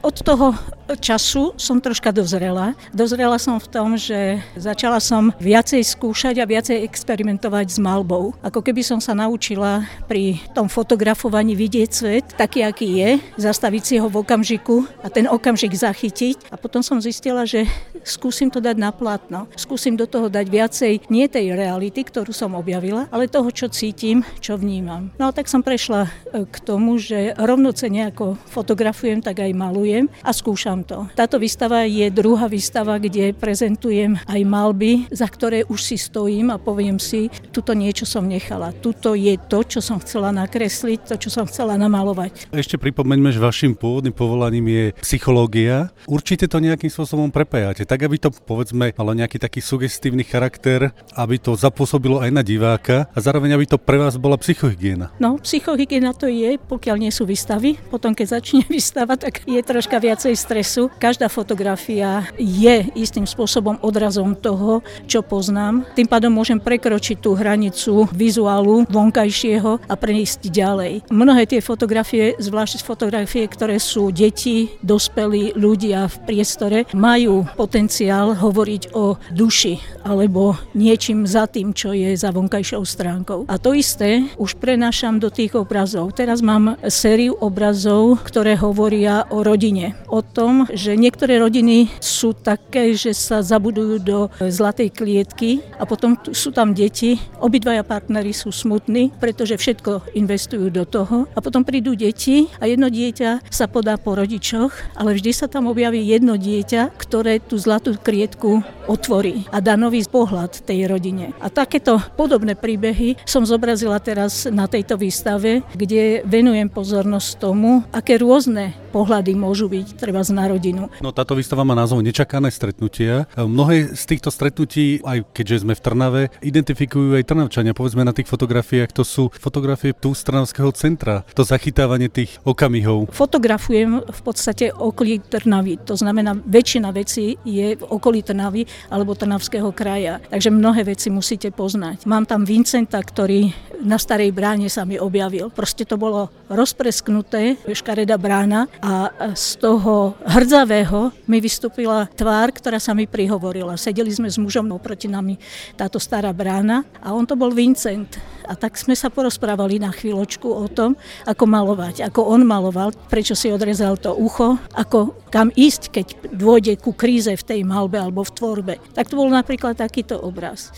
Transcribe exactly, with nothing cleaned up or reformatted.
Od toho času som troška dozrela. Dozrela som v tom, že začala som viacej skúšať a viacej experimentovať s maľbou. Ako keby som sa naučila pri tom fotografovaní vidieť svet taký, aký je, zastaviť si ho v okamžiku a ten okamžik zachytiť. A potom som zistila, že skúsim to dať na plátno. Skúsim do toho dať viacej nie tej reality, ktorú som objavila, ale toho, čo cítim, čo vnímam. No a tak som prešla k tomu, že rovnocenne ako fotografujem, tak aj malujem a skúšam to. Táto výstava je druhá výstava, kde prezentujem aj maľby, za ktoré už si stojím a poviem si, tuto niečo som nechala. Tuto je to, čo som chcela nakresliť, to, čo som chcela namalovať. Ešte pripomeňme, že vašim pôvodným povolaním je psychológia. Určite to nejakým spôsobom prepájate, tak aby to, povedzme, malo nejaký taký sugestívny charakter, aby to zapôsobilo aj na diváka a zároveň aby to pre vás bola psychohygiena. No, psychohygiena to je, pokiaľ nie sú výstavy. Potom, keď začne výstava, tak je troška viacej stresu. Každá fotografia je istým spôsobom odrazom toho, čo poznám. Tým pádom môžem prekročiť tú hranicu vizuálu vonkajšieho a prejsť ďalej. Mnohé tie fotografie, zvlášť fotografie, ktoré sú deti, dospelí ľudia v priestore, majú potenciál hovoriť o duši alebo niečím za tým, čo je za vonkajšou stránkou. A to isté už prenášam do tých obrazov. Teraz mám sériu obrazov, ktoré hovoria o rodine. O tom, že niektoré rodiny sú také, že sa zabudujú do zlatej klietky a potom sú tam deti. Obidvaja partneri sú smutní, pretože všetko investujú do toho. A potom prídu deti a jedno dieťa sa podá po rodičoch, ale vždy sa tam objaví jedno dieťa, ktoré tú zlatú klietku otvorí a dá nový pohľad tej rodine. A takéto podobné príbehy som zobrazila teraz na tejto výstave, kde venujem pozornosť tomu, aké rôzne pohľady môžu byť treba z na rodinu. No táto výstava má názov Nečakané stretnutia. Mnohé z týchto stretnutí, aj keďže sme v Trnave, identifikujú aj Trnavčania. Povedzme na tých fotografiách, to sú fotografie tu z Trnavského centra, to zachytávanie tých okamihov. Fotografujem v podstate okolí Trnavy. To znamená, väčšina vecí je v okolí Trnavy alebo Trnavského kraja. Takže mnohé veci musíte poznať. Mám tam Vincenta, ktorý na Starej bráne sa mi objavil. Proste to bolo rozpresknuté, škaredá brána a z toho hrdzavého mi vystúpila tvár, ktorá sa mi prihovorila. Sedeli sme s mužom oproti nami táto stará brána a on to bol Vincent. A tak sme sa porozprávali na chvíľočku o tom, ako malovať, ako on maloval, prečo si odrezal to ucho, ako kam ísť, keď dôjde ku kríze v tej maľbe alebo v tvorbe. Tak to bol napríklad takýto obraz.